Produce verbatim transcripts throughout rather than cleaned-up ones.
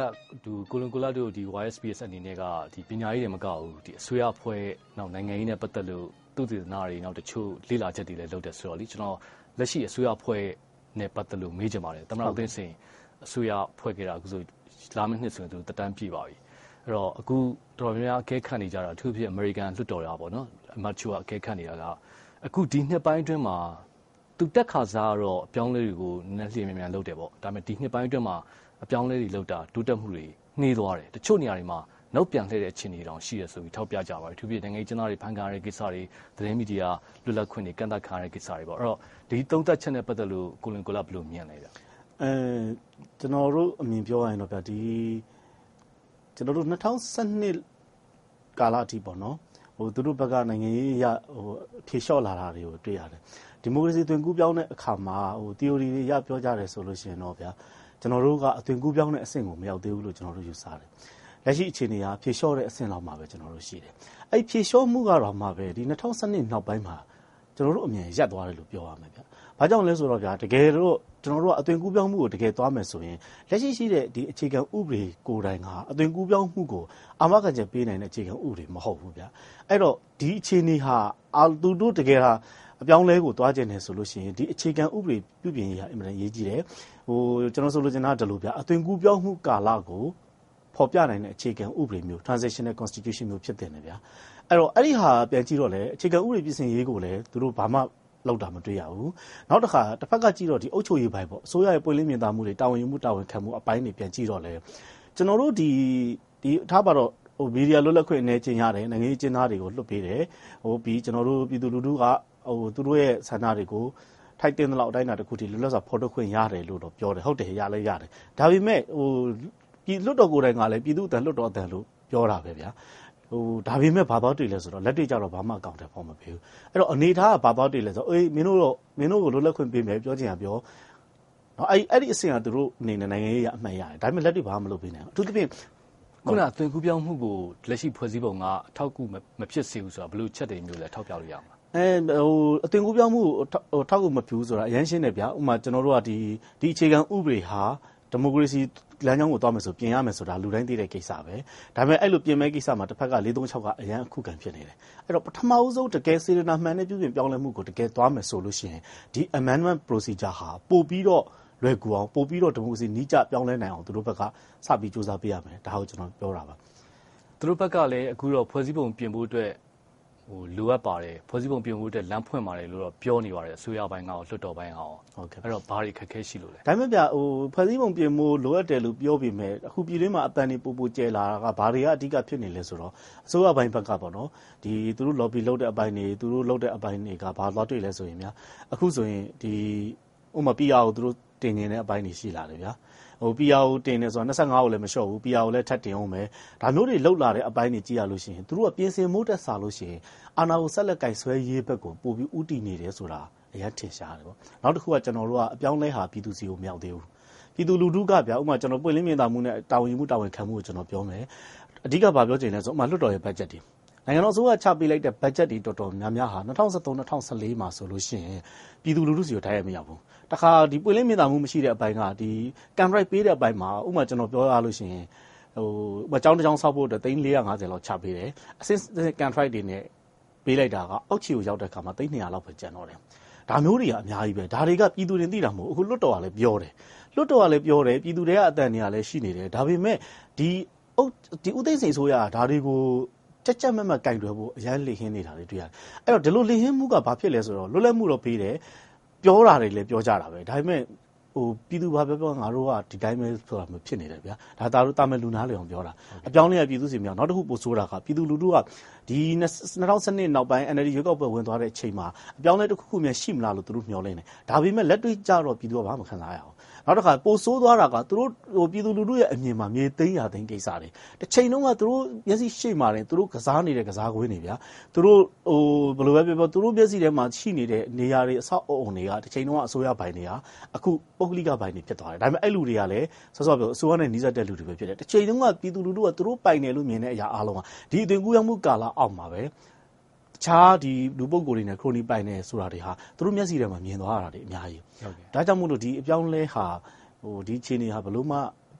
ဒီကိုလွန်ကိုလာတို့ဒီ Y S P S အနေနဲ့ကဒီပညာရေးတွေမကောက်ဘူးဒီအစိုးရအဖွဲ့နောက်နိုင်ငံရေးနဲ့ပတ်သက်လို့သူတည်နာတွေနောက်တချို့လေ့လာချက်တွေလည်းလုပ်တယ်ဆိုတော့လေကျွန်တော်လက်ရှိအစိုးရအဖွဲ့နဲ့ပတ်သက်လို့မေးချင်ပါတယ်သမ္မတဦးသိန်းစိန်အစိုးရဖွဲ့ခဲ့တာအခုဆိုလာမယ့်နှစ်ဆိုရင်သူတက်တန်းပြည့်ပါပြီအဲ့တော့အခုတော်တော်များများအကဲခတ်နေကြတာအထူးဖြင့် American လွှတ်တော်ရပါတော့အမတ်ချိုကအကဲခတ်နေတာကအခုဒီနှစ်ပိုင်းအတွင်းမှာသူတက်ခါစားတော့အပြောင်းလဲတွေကိုနည်းလျင်မြန်မြန်လုပ်တယ်ပေါ့ဒါပေမဲ့ဒီနှစ်ပိုင်းအတွင်းမှာအပြောင်းလဲတွေလုပ်တာတိုးတက်မှုတွေနှေးသွားတယ်တချို့နေရာတွေမှာနောက်ပြန်လှည့်တဲ့အခြေအနေတောင်ရှိရဆိုပြီးထောက်ပြကြပါတယ်အထူးဖြင့်နိုင်ငံရေးကျန်းမာရေးဖန်ကားတဲ့ကိစ္စတွေသတင်းမီဒီယာလွတ်လပ်ခွင့်တွေကန့်သတ်ခံရတဲ့ကိစ္စတွေပေါ့အဲ့တော့ဒီသုံးသက်ချက်နဲ့ပတ်သက်လို့ကိုလင်ကိုလာဘယ်လိုမြင်လဲဗျအဲကျွန်တော်တို့အမြင်ပြောရရင်တော့ဗျဒီကျွန်တော်တို့၂၀၁၂ကာလအထိပေါ့နော်ဟိုသူတို့ဘက်ကနိုင်ငံရေးရဟိုဖြေလျှော့လာတာတွေကိုတွေ့ရတယ်ဒီမိုကရေစီသွင်ကူးပြောင်းတဲ့အခါမှာဟို theory တွေရပြောကြတယ်ဆိုလို့ရှိရင်တော့ဗျာကျွန်တော်တို့ကအသွင်ကူးပြောင်းတဲ့အဆင့်ကိုမရောက်သေးဘူးလို့ကျွန်တော်တို့ယူဆတယ်လက်ရှိအခြေအနေကဖြေလျှော့တဲ့အဆင့်လောက်မှာပဲကျွန်တော်တို့ရှိတယ်အဲ့ဖြေလျှော့မှုကတော့မှပဲဒီ၂၀၁၂နောက်ပိုင်းမှာကျွန်တော်တို့အမြင်ရပ်သွားတယ်လို့ပြောရမယ်ဗျဘာကြောင့်လဲဆိုတော့ဗျာတကယ်တော့ကျွန်တော်တို့ကအသွင်ကူးပြောင်းမှုကိုတကယ်သွားမယ်ဆိုရင်လက်ရှိရှိတဲ့ဒီအခြေခံဥပဒေကိုယ်တိုင်ကအသွင်ကူးပြောင်းမှုကိုအာမခံချက်ပေးနိုင်တဲ့အခြေခံဥပဒေမဟုတ်ဘူးဗျအဲ့တော့ဒီအခြေအနေဟာအာသူတို့တကယ်ဟာအပြောင်းလဲကိုသွားကျင်နေဆိုလို့ရှိရင်ဒီအခြေခံဥပဒေပြုပြင်ရေးဟာအင်မတန်ရေးကြီးတယ်ဟိုကျွန်တော်ဆိုလို့ချင်တာဒီလိုဗျအသွင်ကူးပြောင်းမှုကာလကိုဖော်ပြနိုင်တဲ့အခြေခံဥပဒေမျိုး transitional constitution မျိုးဖြစ်တယ်ဗျာအဲ့တော့အဲ့ဒီဟာပြန်ကြည့်တော့လေအခြေခံဥပဒေပြင်ဆင်ရေးကိုလည်းသူတို့ဘာမှလောက်တာမတွေ့ရဘူးနောက်တစ်ခါတစ်ဖက်ကကြည့်တော့ဒီအုပ်ချုပ်ရေးပိုင်းပေါ့အစိုးရရဲ့ပွင့်လင်းမြင်သာမှုတွေတာဝန်ယူမှုတာဝန်ခံမှုအပိုင်းတွေပြန်ကြည့်တော့လေကျွန်တော်တို့ဒီဒီထားပါတော့ဟိုမီဒီယာလွတ်လပ်ခွင့်အနေချင်းရတယ်နိုင်ငံရေးကျင်းသားတွေကိုလွှတ်ပေးတယ်ဟိုပြီးကျွန်တော်တို့ပြည်သူလူထုကဟိုသူတို့ရဲ့ဆန္ဒတွေကိုထိုက်တင်တဲ့လောက်အတိုင်းအတာတစ်ခုထိလွတ်လပ်စွာဖော်ထုတ်ခွင့်ရတယ်လို့တော့ပြောတယ်ဟုတ်တယ်ရလဲရတယ်ဒါပေမဲ့ဟိုပြည်လွတ်တော်ကိုယ်တိုင်ကလည်းပြည်သူ့အတန်လွတ်တော်အတန်လို့ပြောတာပဲဗျာဟိုဒါပေမဲ့ဘာသွားတွေ့လဲဆိုတော့လက်တွေ့ကြတော့ဘာမှအကောင့်ထဲပေါ်မပေးဘူးအဲ့တော့အနေထားကဘာသွားတွေ့လဲဆိုတော့အေးမင်းတို့တော့မင်းတို့ကိုလွတ်လပ်ခွင့်ပေးမယ်ပြောချင်တာပြောနော်အဲ့အဲ့ဒီအဆင့်ကသူတို့အနေနဲ့နိုင်ငံရေးရအမှန်ရတယ်ဒါပေမဲ့လက်တွေ့ဘာမှမလုပ်ပေးနိုင်ဘူးအထူးသဖြင့်ခုနသွင်ကူးပြောင်းမှုကိုလက်ရှိဖွဲ့စည်းပုံကအထောက်အကူမဖြစ်စေဘူးဆိုတာဘယ်လိုချက်တွေမျိုးလဲထောက်ပြလို့ရမှာအဲဟိုအသွင်ကူးပြောင်းမှုဟိုထောက်ကူမဖြစ်ဘူးဆိုတာအရင်ရှင်းတယ်ဗျာဥပမာကျွန်တော်တို့ကဒီဒီအခြေခံဥပဒေဟာဒီမိုကရေစီလမ်းကြောင်းကိုသွားမယ်ဆိုပြင်ရမယ်ဆိုတာလူတိုင်းသိတဲ့ကိစ္စပဲဒါပေမဲ့အဲ့လိုပြင်မဲ့ကိစ္စမှာတစ်ဖက်က၄၃၆ကအရန်အခုခံဖြစ်နေတယ်အဲ့တော့ပထမဦးဆုံးတကယ်စေတနာမှန်တဲ့ပြုပြင်ပြောင်းလဲမှုကိုတကယ်သွားမယ်ဆိုလို့ရှိရင်ဒီ amendment procedure ဟာပို့ပြီးတော့လွယ်ကူအောင်ပို့ပြီးတော့ဒီမိုကရေစီနီးကျပြောင်းလဲနိုင်အောင်သူတို့ဘက်ကစပြီးစူးစမ်းပေးရမယ်ဒါကိုကျွန်တော်ပြောတာပါသူတို့ဘက်ကလည်းအခုတော့ဖွဲ့စည်းပုံပြင်ဖို့အတွက်ဟိုလိုအပ်ပါတယ်ဖွဲ့စည်းပုံပြင်ဖို့အတွက်လမ်းဖွင့်ပါတယ်လို့တော့ပြောနေပါတယ်အစိုးရပိုင်းကရောလွှတ်တော်ပိုင်းကရောဟုတ်ကဲ့အဲ့တော့ဘာတွေခက်ခဲရှိလို့လဲဒါပေမဲ့ဗျဟိုဖွဲ့စည်းပုံပြင်ဖို့လိုအပ်တယ်လို့ပြောပြီးမဲ့အခုပြည်တွင်းမှာအတန်တွေပို့ပို့ကျဲလာတာကဘာတွေကအဓိကဖြစ်နေလဲဆိုတော့အစိုးရပိုင်းဘက်ကပေါ့နော်ဒီသူတို့ lobby လုပ်တဲ့အပိုင်းတွေသူတို့လုပ်တဲ့အပိုင်းတွေကဘာသွားတွေ့လဲဆိုရင်ဗျအခုဆိုရင်ဒီဥပမာ P R ကိုသူတို့တင်နေတဲ့အပိုင်းတွေရှိလာတယ်ဗျာဟို P R ကိုတင်နေဆိုတော့၂၅ကိုလည်းမလျှော့ဘူး P R ကိုလည်းထပ်တင်အောင်မယ်ဒါမျိုးတွေလောက်လာတဲ့အပိုင်းတွေကြည့်ရလို့ရှိရင်သူတို့ကပြင်ဆင်မှုတက်စားလို့ရှိရင်အာဏာကိုဆက်လက်ကင်ဆွဲရေးဘက်ကိုပို့ပြီးဥတီနေတယ်ဆိုတာအရင်ထင်ရှားတယ်ပေါ့နောက်တစ်ခုကကျွန်တော်တို့ကအပြောင်းလဲဟာပြည်သူစီကိုမရောက်သေးဘူးပြည်သူလူထုကဗျာဥပမာကျွန်တော်ပွင့်လင်းမြင်သာမှုနဲ့တာဝန်ယူမှုတာဝန်ခံမှုကိုကျွန်တော်ပြောမယ်အဓိကဘာပြောချင်လဲဆိုဥပမာလွှတ်တော်ရဲ့ budget တွေနိုင်ငံတော်အစိုးရချပေးလိုက်တဲ့ budget တွေတော်တော်များများဟာ၂၀၁၃ ၂၀၁၄မှာဆိုလို့ရှိရင်ပြည်သူလူထုစီကိုတိုက်ရိုက်မရောက်ဘူးတခါဒီပွင့်လင်းမြင်သာမှုမရှိတဲ့အပိုင်းကဒီ contract ပေးတဲ့အပိုင်းမှာဥပမာကျွန်တော်ပြောရလို့ရှိရင်ဟိုဥပမာကျောင်းတစ်ကျောင်းဆောက်ဖို့အတွက်သိန်း၄၅၀လောက်ချပေးတယ်အစစ် contract တွေနဲ့ပေးလိုက်တာကအောက်ခြေကိုရောက်တဲ့အခါမှာသိန်း၂၀၀လောက်ပဲကျန်တော့တယ်ဒါမျိုးတွေကအများကြီးပဲဒါတွေကပြည်သူတွေသိတာမဟုတ်အခုလွတ်တော်ကလည်းပြောတယ်လွတ်တော်ကလည်းပြောတယ်ပြည်သူတွေကအတန်တွေကလည်းရှိနေတယ်ဒါပေမဲ့ဒီအုပ်ဒီဥသိမ်းစိန်ဆိုရဒါတွေကိုချက်ချက်မက်မက်ကင်တွယ်ဖို့အရန်လေဟင်းနေတာတွေတွေ့ရတယ်အဲ့တော့ဒီလိုလေဟင်းမှုကဘာဖြစ်လဲဆိုတော့လွတ်လပ်မှုတော့ပေးတယ်ပြောတာတွေလည်းပြောကြတာပဲဒါပေမဲ့ဟိုပြည်သူဘာပြောပြောငါတို့ကဒီတိုင်းပဲဆိုတာမျိုးဖြစ်နေတယ်ဗျာဒါသားတို့တာမဲ့လူနာလေအောင်ပြောတာအပြောင်းလဲပြည်သူစီမြောက်နောက်တစ်ခုပို့ဆိုတာကပြည်သူလူထုကဒီ၂၀၁၂နောက်ပိုင်း N L D ရွေးကောက်ပွဲဝင်သွားတဲ့အချိန်မှာအပြောင်းလဲတစ်ခုခုများရှိမလားလို့သူတို့မျှော်လင့်တယ်ဒါပေမဲ့လက်တွေ့ကြတော့ပြည်သူကဘာမှမခံစားရအောင်နောက်တစ်ခါပိုဆိုးသွားတာကသူတို့ဟိုပြည်သူလူထုရဲ့အမြင်မှာမြေသိမ်းရသိမ်းကိစ္စတွေတစ်ချိန်လုံးကသူတို့မျက်စိရှိမှတယ်သူတို့ကစားနေတဲ့ကစားကွင်းတွေဗျာသူတို့ဟိုဘယ်လိုပဲပြောပြောသူတို့မျက်စိထဲမှာရှိနေတဲ့နေရာတွေအဆောက်အအုံတွေကတစ်ချိန်လုံးကအစိုးရဘိုင်တွေကအခုပုဂ္ဂလိကဘိုင်တွေဖြစ်သွားတယ်ဒါပေမဲ့အဲ့လူတွေကလည်းဆော့ဆော့ပြောအစိုးရနဲ့နှီးစပ်တဲ့လူတွေပဲဖြစ်တယ်တစ်ချိန်လုံးကပြည်သူလူထုကသူတို့ပိုင်တယ်လို့မြင်တဲ့အရာအားလုံးကဒီအသွင်ကူးရောက်မှုကာလအောက်မှာပဲတခြားဒီလူပုဂ္ဂိုလ်တွေနဲ့ခရိုနီပိုင်နေဆိုတာတွေဟာသူတို့မျက်စိထဲမှာမြင်သွားတာတွေအများကြီးဒါကြောင့်မို့လို့ဒီအပြောင်းလဲဟာဟိုဒီခြေနေဟာဘလို့မှအ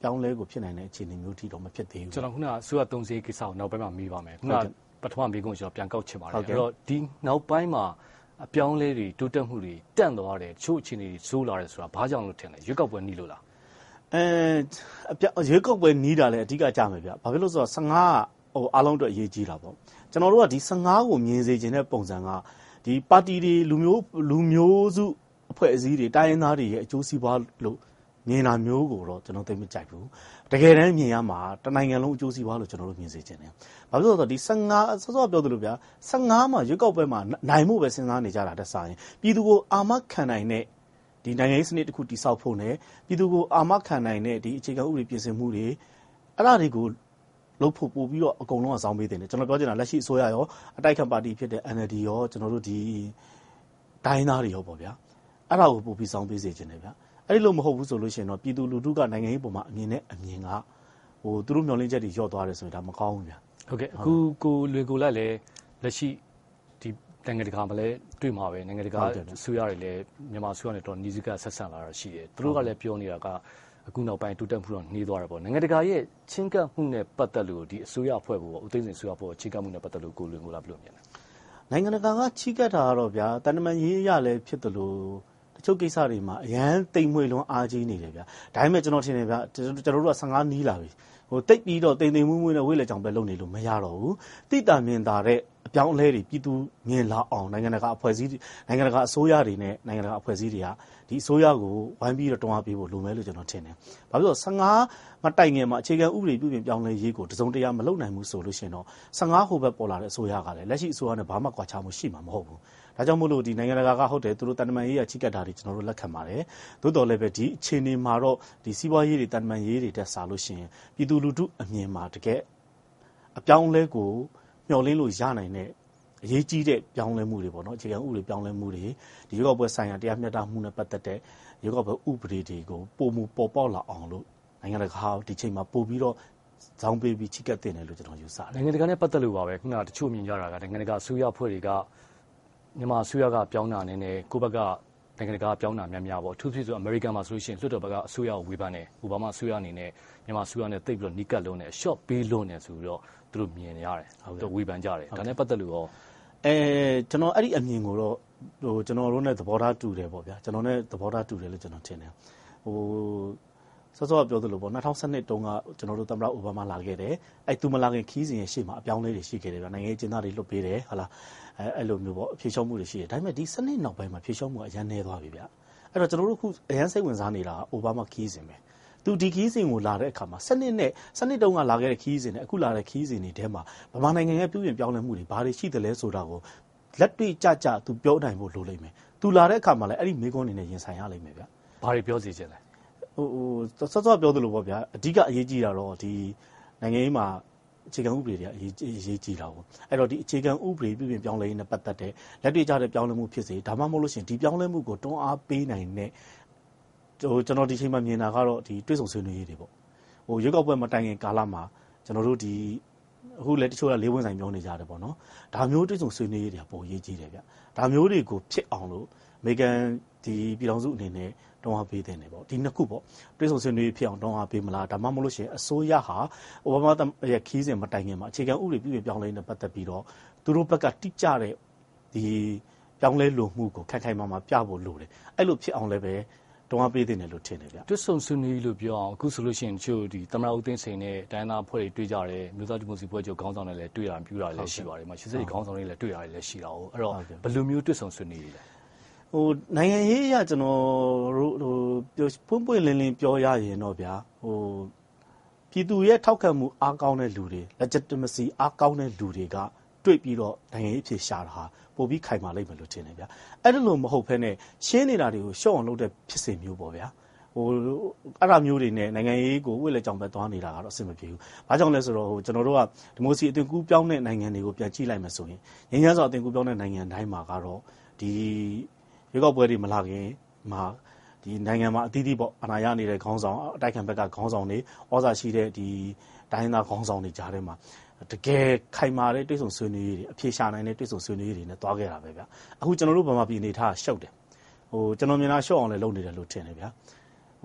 ပြောင်းလဲကိုဖြစ်နိုင်တဲ့အခြေအနေမျိုးထိတော့မဖြစ်သေးဘူးကျွန်တော်ခုနကဆိုရသုံးစည်းကိစ္စကိုနောက်ပိုင်းမှာမေးပါမယ်ခုနပထမမေးခွန်းကျွန်တော်ပြန်ကောက်ချင်ပါတယ်အဲ့တော့ဒီနောက်ပိုင်းမှာအပြောင်းလဲတွေတိုးတက်မှုတွေတန့်သွားတယ်ချို့အခြေအနေတွေဆိုးလာတယ်ဆိုတာဘာကြောင့်လို့ထင်လဲရွေးကောက်ပွဲနီးလို့လားအဲအပြောင်းရွေးကောက်ပွဲနီးတာလည်းအဓိကကြမယ်ဗျဘာဖြစ်လို့ဆိုတော့၁၅ဟိုအားလုံးတော့အရေးကြီးတာပေါ့ကျွန်တော်တို့ကဒီ၁၅ကိုမြင်စေခြင်းတဲ့ပုံစံကဒီပါတီတွေလူမျိုးလူမျိုးစုအဖွဲ့အစည်းတွေတိုင်းရင်းသားတွေရဲ့အကျိုးစီးပွားလို့မြင်တာမျိုးကိုတော့ကျွန်တော်သိမကြိုက်ဘူးတကယ်တမ်းမြင်ရမှာတနိုင်ငံလုံးအကျိုးစီးပွားလို့ကျွန်တော်တို့မြင်စေခြင်းတယ်ဘာဖြစ်လို့လဲဆိုတော့ဒီ၁၅စောစောပြောသလိုဗျာ၁၅မှာရွေးကောက်ပွဲမှာနိုင်မှုပဲစဉ်းစားနေကြတာတက်စားရင်ပြည်သူကိုအာမခံနိုင်တဲ့ဒီနိုင်ငံရေးစနစ်တစ်ခုတည်ဆောက်ဖို့နဲ့ပြည်သူကိုအာမခံနိုင်တဲ့ဒီအခြေခံဥပဒေပြင်ဆင်မှုတွေအဲ့ဒါတွေကိုလုပ်ဖို့ပို့ပြီးတော့အကုန်လုံးကစောင်းပေးတယ်ကျွန်တော်ပြောချင်တာလက်ရှိအစိုးရရောအတိုက်ခံပါတီဖြစ်တဲ့ N L D ရောကျွန်တော်တို့ဒီတိုင်းသားတွေရောပေါ့ဗျာအဲ့ဒါကိုပို့ပြီးစောင်းပေးစေခြင်းတယ်ဗျာအဲ့ဒီလိုမဟုတ်ဘူးဆိုလို့ရှိရင်တော့ပြည်သူလူထုကနိုင်ငံရေးပုံမှာအမြင်နဲ့အမြင်ကဟိုသူတို့မျှော်လင့်ချက်တွေလျော့သွားတယ်ဆိုရင်ဒါမကောင်းဘူးဗျာဟုတ်ကဲ့အခုကိုလွေကိုလိုက်လဲလက်ရှိဒီနိုင်ငံတကာမှာလည်းတွေ့မှာပဲနိုင်ငံတကာဆွေးရတယ်လည်းမြန်မာဆွေးရနေတော့နီးစည်းကဆက်ဆံလာတာရှိတယ်သူတို့ကလည်းပြောနေတာကအခုနောက်ပိုင်းတိုးတက်မှုတော့နှေးသွားတယ်ပေါ့နိုင်ငံတကာရဲ့ချင်းကပ်မှုနဲ့ပတ်သက်လို့ဒီအစိုးရအဖွဲ့ကိုဦးသိန်းစိန်အစိုးရအဖွဲ့ချင်းကပ်မှုနဲ့ပတ်သက်လို့ကိုလွေကိုလာဘယ်လိုမြင်လဲနိုင်ငံတကာကချီးကပ်တာကတော့ဗျာတန်တမန်ရေးရလည်းဖြစ်တယ်လို့တချို့ကိစ္စတွေမှာအရန်တိမ်မွေလွန်အားကြီးနေတယ်ဗျာဒါပေမဲ့ကျွန်တော်ထင်တယ်ဗျာကျွန်တော်တို့က၁၅နီးလာပြီဟိုတိတ်ပြီးတော့တိမ်တိမ်မွေ့မွေ့နဲ့ဝိလေကြောင်ပဲလုပ်နေလို့မရတော့ဘူးတိတာမြင်တာတဲ့အပြောင်းအလဲတွေပြည်သူမြင်လာအောင်နိုင်ငံတကာအဖွဲ့အစည်းနိုင်ငံတကာအစိုးရတွေနဲ့နိုင်ငံတကာအဖွဲ့အစည်းတွေကဒီအစိုးရကိုဝိုင်းပြီးတော့တွန်းအားပေးဖို့လိုမယ်လို့ကျွန်တော်ထင်တယ်။ဘာဖြစ်လို့၁၅မတိုင်ခင်မှာအခြေခံဥပဒေပြုပြင်ပြောင်းလဲရေးကိုတစုံတရာမလုပ်နိုင်ဘူးဆိုလို့ရှိရင်တော့၁၅ဟိုဘက်ပေါ်လာတဲ့အစိုးရကလည်းလက်ရှိအစိုးရနဲ့ဘာမှကွာခြားမှုရှိမှာမဟုတ်ဘူး။ဒါကြောင့်မို့လို့ဒီနိုင်ငံတကာကဟုတ်တယ်သူတို့တန်တမန်ရေးရချိကတ်တာတွေကျွန်တော်တို့လက်ခံပါတယ်။သို့တော်လည်းပဲဒီအခြေအနေမှာတော့ဒီစီးပွားရေးတွေတန်တမန်ရေးတွေတက်စားလို့ရှိရင်ပြည်သူလူထုအမြင်မှာတကယ်အပြောင်းလဲကိုမျှော်လင့်လို့ရနိုင်တဲ့အရေးကြီးတဲ့ပြောင်းလဲမှုတွေပေါ့နော်အခြေခံဥပဒေပြောင်းလဲမှုတွေဒီရွေးကောက်ပွဲဆိုင်ရာတရားမျှတမှုနဲ့ပတ်သက်တဲ့ရွေးကောက်ပွဲဥပဒေတွေကိုပုံမူပေါ်ပေါက်လာအောင်လို့နိုင်ငံတကာဒီချိန်မှာပို့ပြီးတော့ဇောင်းပေးပြီးချိကတ်တင်တယ်လို့ကျွန်တော်ယူဆတယ်နိုင်ငံတကာနဲ့ပတ်သက်လို့ပါပဲခုနကတချို့မြင်ကြတာကနိုင်ငံတကာအစိုးရအဖွဲ့တွေကမြန်မာအစိုးရကပြောင်းတာနဲ့နဲ့ကိုယ့်ဘက်ကနိုင်ငံတကာပြောင်းတာများများပေါ့အထူးသဖြင့်ဆိုအမေရိကန်မှာဆိုလို့ရှိရင်လွှတ်တော်ဘက်ကအစိုးရကိုဝေဖန်တယ်အိုဘားမားအစိုးရအနေနဲ့မြန်မာအစိုးရနဲ့တိတ်ပြီးတော့နီးကပ်လုံးနဲ့ short ပေးလုံးနဲ့ဆိုပြီးတော့သူတို့မြင်ရတယ်သူတို့ဝေဖန်ကြတယ်ဒါနဲ့ပတ်သက်လို့ရောအဲကျွန်တော်အဲ့ဒီအမြင်ကိုတော့ဟိုကျွန်တော်တို့နဲ့သဘောထားတူတယ်ပေါ့ဗျာကျွန်တော်နဲ့သဘောထားတူတယ်လို့ကျွန်တော်ထင်တယ်ဟိုစောစောပြောသလိုပေါ့၂၀၁၂တုန်းကကျွန်တော်တို့သမ္မတအိုဘားမားလာခဲ့တယ်အဲ့သူမလာခင်ခီးစဉ်ရဲ့ရှေ့မှာအပြောင်းလဲတွေရှိခဲ့တယ်ဗျာနိုင်ငံရေးကျင်းသားတွေလွတ်ပေးတယ်ဟာလားအဲအဲ့လိုမျိုးပေါ့အဖြေရှော့မှုတွေရှိတယ်ဒါပေမဲ့ဒီစနစ်နောက်ပိုင်းမှာဖြေရှော့မှုအရန်နေသွားပြီဗျာအဲ့တော့ကျွန်တော်တို့ခုအရန်စိတ်ဝင်စားနေတာအိုဘားမားခီးစဉ်ပဲသူဒီခီးစဉ်ကိုလာတဲ့အခါမှာစနစ်နဲ့စနစ်တုန်းကလာခဲ့တဲ့ခီးစဉ်နဲ့အခုလာတဲ့ခီးစဉ်တွေထဲမှာဗမာနိုင်ငံရဲ့ပြုပြင်ပြောင်းလဲမှုတွေဘာတွေရှိတယ်လဲဆိုတာကိုလက်တွေ့ကြကြသူပြောနိုင်ဖို့လိုလိမ့်မယ်သူလာတဲ့အခါမှာလည်းအဲ့ဒီမိကုန်းအနေနဲ့ရင်ဆိုင်ရလိမ့်မယ်ဗျဘာတွေပြောစီချင်လဲဟိုဟိုစောစောပြောသလိုပေါ့ဗျာအဓိကအရေးကြီးတာတော့ဒီနိုင်ငံရေးမှာအခြေခံဥပဒေတွေကအရေးအရေးကြီးတာပေါ့အဲ့တော့ဒီအခြေခံဥပဒေပြုပြင်ပြောင်းလဲရေးနဲ့ပတ်သက်တဲ့လက်တွေ့ကြတဲ့ပြောင်းလဲမှုဖြစ်စေဒါမှမဟုတ်လို့ရှိရင်ဒီပြောင်းလဲမှုကိုတွန်းအားပေးနိုင်တဲ့ဟိုကျွန်တော်ဒီချိန်မှာမြင်တာကတော့ဒီတွဲဆုံဆွေးနွေးရေးတွေပေါ့ဟိုရွေးကောက်ပွဲမတိုင်ခင်ကာလမှာကျွန်တော်တို့ဒီအခုလည်းတချို့ကလေးဝန်းဆိုင်ပြောနေကြတယ်ပေါ့နော်ဒါမျိုးတွဲဆုံဆွေးနွေးရေးတွေကပုံရေးကြီးတယ်ဗျဒါမျိုးတွေကိုဖြစ်အောင်လို့အမေရိကန်ဒီပြည်ထောင်စုအနေနဲ့တွန်းအားပေးတဲ့နေပေါ့ဒီနှစ်ခုပေါ့တွဲဆုံဆွေးနွေးဖြစ်အောင်တွန်းအားပေးမလားဒါမှမဟုတ်လို့ရှိရင်အစိုးရဟာအိုဘားမားရဲ့ခီးစဉ်မတိုင်ခင်မှာအခြေခံဥပဒေပြုပြင်ပြောင်းလဲနေတဲ့ပတ်သက်ပြီးတော့သူတို့ဘက်ကတိကျတဲ့ဒီပြောင်းလဲလိုမှုကိုခိုင်ခိုင်မာမာပြဖို့လိုတယ်အဲ့လိုဖြစ်အောင်လည်းပဲတွန်းအားပေးတဲ့နေလို့ထင်တယ်ဗျတွဲဆုံဆွေးနွေးလို့ပြောအောင်အခုဆိုလို့ရှိရင်ချို့ဒီသမ္မတဦးသိန်းစိန်နဲ့တိုင်းသားအဖွဲ့တွေတွေ့ကြတယ်မြို့သားဒီမိုကရေစီဖွဲ့ချုပ်ခေါင်းဆောင်တွေလည်းတွေ့တာပြူတာလည်းရှိပါတယ်မှာရှစ်စိတ်ခေါင်းဆောင်တွေလည်းတွေ့တာလည်းရှိတာဟုတ်အဲ့တော့ဘယ်လိုမျိုးတွဲဆုံဆွေးနွေးလဲဟိုနိုင်ငံရေးအရကျွန်တော်တို့ဟိုပွင့်ပွင့်လင်းလင်းပြောရရင်တော့ဗျာဟိုပြည်သူရဲ့ထောက်ခံမှုအားကောင်းတဲ့လူတွေ legitimacy အားကောင်းတဲ့လူတွေကတွေ့ပြီးတော့နိုင်ငံရေးအဖြစ်ရှာတာဟာပိုပြီးခိုင်မာလိမ့်မယ်လို့ထင်တယ်ဗျာအဲ့ဒါလို့မဟုတ်ဘဲနဲ့ရှင်းနေတာတွေကိုရှော့အောင်လုပ်တဲ့ဖြစ်စဉ်မျိုးပေါ့ဗျာဟိုအဲ့ဒါမျိုးတွေနဲ့နိုင်ငံရေးကိုဝိလက်ကြောင်ပဲသွားနေတာကတော့အဆင်မပြေဘူး။ဘာကြောင့်လဲဆိုတော့ဟိုကျွန်တော်တို့ကဒီမိုကရေစီအသွင်ကူးပြောင်းတဲ့နိုင်ငံတွေကိုပြန်ကြည့်လိုက်မှဆိုရင်ငြိမ်းချမ်းစွာအသွင်ကူးပြောင်းတဲ့နိုင်ငံတိုင်းမှာကတော့ဒီရွေးကောက်ပွဲတွေမလာခင်မှာဒီနိုင်ငံမှာအသီးသီးပေါ့အနာရနေတဲ့ခေါင်းဆောင်အတိုက်ခံဘက်ကခေါင်းဆောင်တွေဩဇာရှိတဲ့ဒီတိုင်းသားခေါင်းဆောင်တွေကြားထဲမှာတကယ်ခိုင်မာတဲ့တွေ့ဆုံဆွေးနွေးရေးတွေအပြေရှာနိုင်တဲ့တွေ့ဆုံဆွေးနွေးရေးတွေနဲ့တွားခဲ့တာပဲဗျအခုကျွန်တော်တို့ဗမာပြည်အနေထားရှုပ်တယ်ဟိုကျွန်တော်မြင်တာရှုပ်အောင်လည်းလုပ်နေတယ်လို့ထင်တယ်ဗျဟ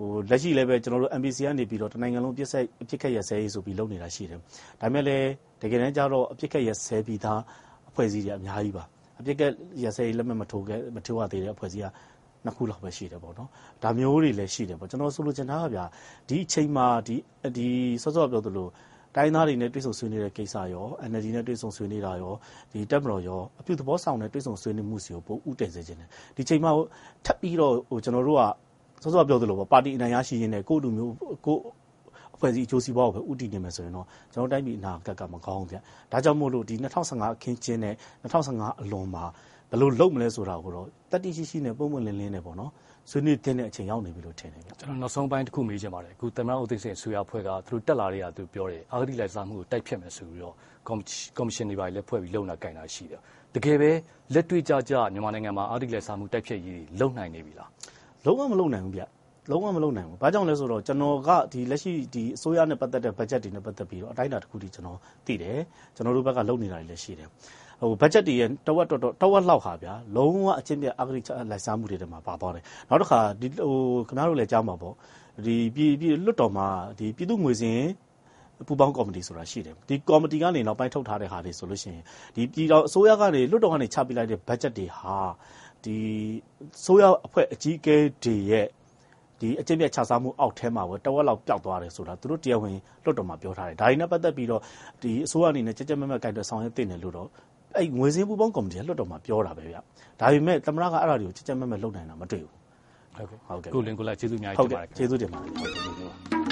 လက်ရှိလည်းပဲကျွန်တော်တို့ M P C ကနေပြီးတော့တနိုင်ငံလုံးပြစ်ဆက်ပြစ်ခတ်ရက်စဲရေးဆိုပြီးလုပ်နေတာရှိတယ်ဒါပေမဲ့လည်းတကယ်တမ်းကျတော့အပြစ်ခတ်ရက်စဲပြီးသားအဖွဲ့အစည်းတွေအများကြီးပါအပြစ်ခတ်ရက်စဲရေးလက်မှတ်မထိုးခဲ့မထိုးရသေးတဲ့အဖွဲ့အစည်းကနှစ်ခုလောက်ပဲရှိတယ်ပေါ့နော်ဒါမျိုးတွေလည်းရှိတယ်ပေါ့ကျွန်တော်ဆိုလိုချင်တာကဗျာဒီအချိန်မှာဒီဒီစောစောပြောသလိုတိုင်းသားတွေနဲ့တွေ့ဆုံဆွေးနွေးတဲ့ကိစ္စရော N L D နဲ့တွေ့ဆုံဆွေးနွေးတာရောဒီတက်မတော်ရောအပြုသဘောဆောင်တဲ့တွေ့ဆုံဆွေးနွေးမှုစီကိုပိုဥတည်စေခြင်းတယ်ဒီချိန်မှာထပ်ပြီးတော့ဟိုကျွန်တော်တို့ကစောစောပြောသလိုပေါ့ပါတီအနိုင်ရရှိရင်းနဲ့ကိုယ့်လူမျိုးကိုအဖွဲ့အစည်းအကျိုးစီးပွားကိုပဲဥတည်နေမယ်ဆိုရင်တော့ကျွန်တော်တိုင်းပြည်အနာဂတ်ကမကောင်းဘူးဗျဒါကြောင့်မို့လို့ဒီ၂၀၁၅အခင်းကျင်းနဲ့၂၀၁၅အလွန်မှာဘယ်လိုလုပ်မလဲဆိုတာကိုတော့တတိရှိရှိနဲ့ပုံမှန်လင်းလင်းနဲ့ပေါ့နော်ဆွေးနွေးတဲ့အချိန်ရောက်နေပြီလို့ထင်တယ်ဗျကျွန်တော်နောက်ဆုံးပိုင်းတစ်ခုမေးချင်ပါတယ်အခုသမ္မတဦးသိန်းစိန်ဆွေးရဖွဲ့ကသူတို့တက်လာတဲ့ကသူပြောတယ်အာဂတိလိုက်စားမှုကိုတိုက်ဖြတ်မယ်ဆိုပြီးတော့ကော်မရှင်တွေပါလည်းဖွဲ့ပြီးလုံလာကြင်တာရှိတယ်တကယ်ပဲလက်တွေ့ကြကြမြန်မာနိုင်ငံမှာအာဂတိလိုက်စားမှုတိုက်ဖြတ်ရေးလုံနိုင်နေပြီလားလုံးဝမလုံနိုင်ဘူးဗျလုံးဝမလုံနိုင်ဘူး။ဘာကြောင့်လဲဆိုတော့ကျွန်တော်ကဒီလက်ရှိဒီအစိုးရနဲ့ပတ်သက်တဲ့ budget တွေနဲ့ပတ်သက်ပြီးတော့အတိုင်းအတာတစ်ခုတည်းကျွန်တော်သိတယ်။ကျွန်တော်တို့ဘက်ကလုပ်နေတာတွေလည်းရှိတယ်။ဟို budget တွေရဲ့တဝက်တော်တော်တဝက်လောက်ဟာဗျာလုံးဝအချင်းပြအဂရိလိုက်စားမှုတွေထဲမှာပါသွားတယ်။နောက်တစ်ခါဒီဟိုခင်ဗျားတို့လည်းကြားမှာပေါ့။ဒီပြည်ပြည်လွတ်တော်မှာဒီပြည်သူ့ငွေစင်ပူပေါင်းကော်မတီဆိုတာရှိတယ်။ဒီကော်မတီကနေနောက်ပိုင်းထုတ်ထားတဲ့ဟာတွေဆိုလို့ရှိရင်ဒီပြည်တော်အစိုးရကနေလွတ်တော်ကနေချပြလိုက်တဲ့ budget တွေဟာဒီအစိုးရအဖွဲ့အကြီးအကဲတွေရဲ့ဒီအကျင့်ပြတ်ခြစားမှုအောက်ထဲမှာပဲတဝက်လောက်ပျောက်သွားတယ်ဆိုတာသူတို့တရားဝင်လွတ်တော်မှာပြောထားတယ်ဒါတွေနဲ့ပတ်သက်ပြီးတော့ဒီအစိုးရအနေနဲ့ကြက်ကြက်မက်မက်ကြိုက်တဲ့ဆောင်ရွက်တင်တယ်လို့တော့အဲ့ငွေစင်းပူပေါင်းကော်မတီကလွတ်တော်မှာပြောတာပဲဗျဒါပေမဲ့သမ္မတကအဲ့ဒါတွေကိုကြက်ကြက်မက်မက်လုပ်နိုင်တာမတွေ့ဘူးဟုတ်ကဲ့ဟုတ်ကဲ့ကိုလင်ကိုလိုက်ကျေးဇူးအများကြီးတင်ပါတယ်ကျေးဇူးတင်ပါတယ်